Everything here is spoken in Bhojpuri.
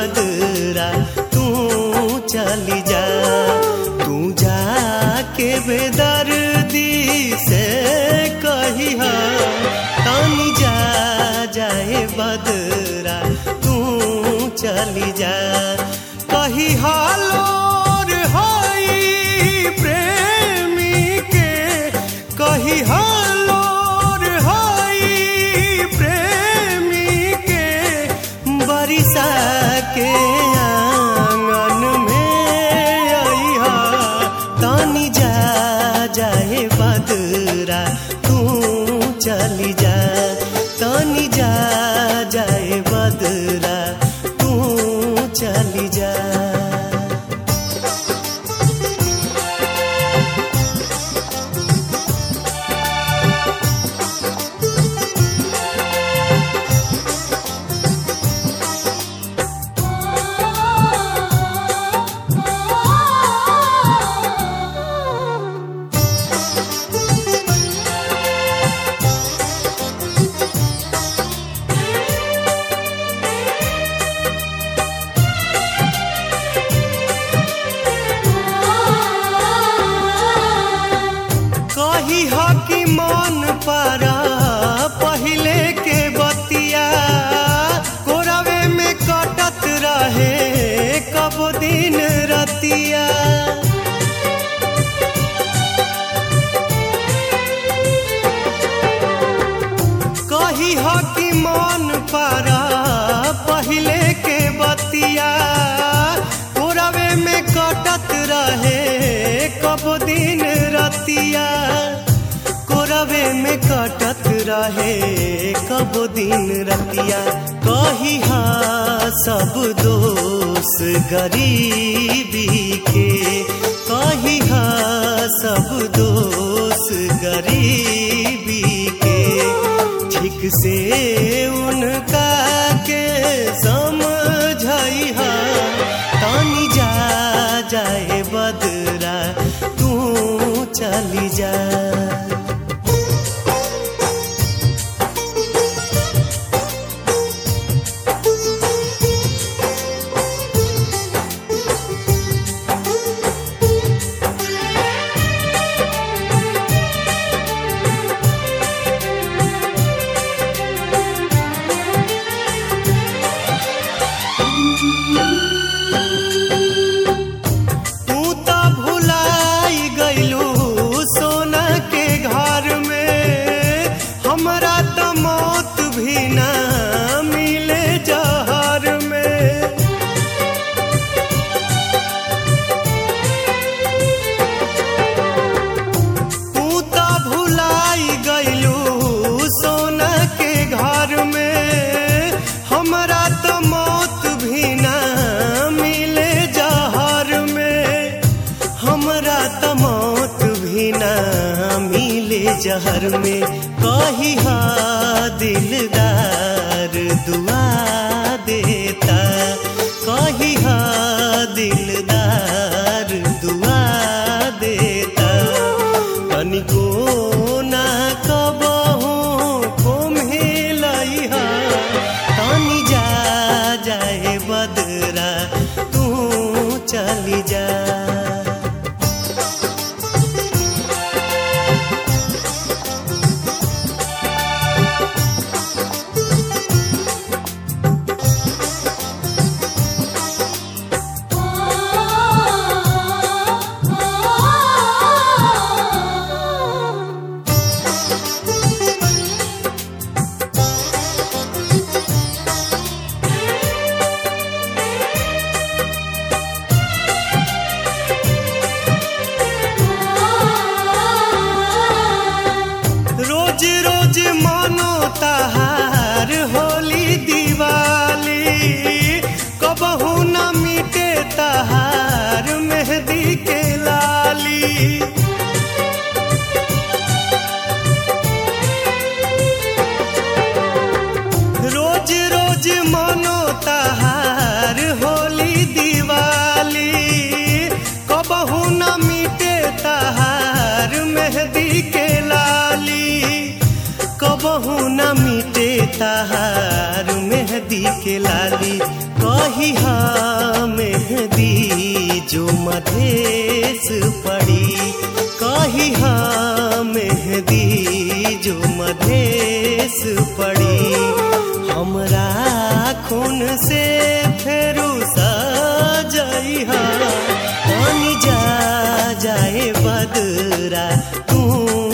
बदरा तू चली जा। तू जाके बेदर्दी से कही तानी जा जाए बदरा तू चली जा। कही हालोर हाई प्रेमी के कही हालोर हाई प्रेमी के बरिसा के आंगन में अइहा तानी जा जाए बदरा तू चली जा। तानी जा जाए बदरा तू चली जा। कही हा कि मन पारा पहिले के बतिया कोरावे में कटत रहे कब दिन रतिया। कही हा कि मन पारा पहिले के बतिया कोरावे में कटत रहे कब दिन रतिया। कोरावे में कटत रहे कब दिन रतिया। कही सब दोष गरीबी के कही सब दोष गरीबी के ठीक से उनका के समझइहा तानी जा जाए बदरा तू चली जा। जहर में कही दिलदार दुआ देता कही दिलदार दुआ देता। तनिको ना कबहू कोम्हेलइहा तानी जा जाए बदरा तू चली जा। तहार होली दिवाली कबहू न मिटे तहार मेहंदी के लाली। रोज रोज मनो तहार होली दिवाली कबहू न मिटे तहार मेहंदी के लाली। कबहू न मिटे तहार मेहंदी बिंदी के लाली कही मेहंदी जो मधेश पड़ी कही मेहंदी जो मधेश पड़ी हमरा खून से फेरू सजइहा पानी जा जाए बदरा तू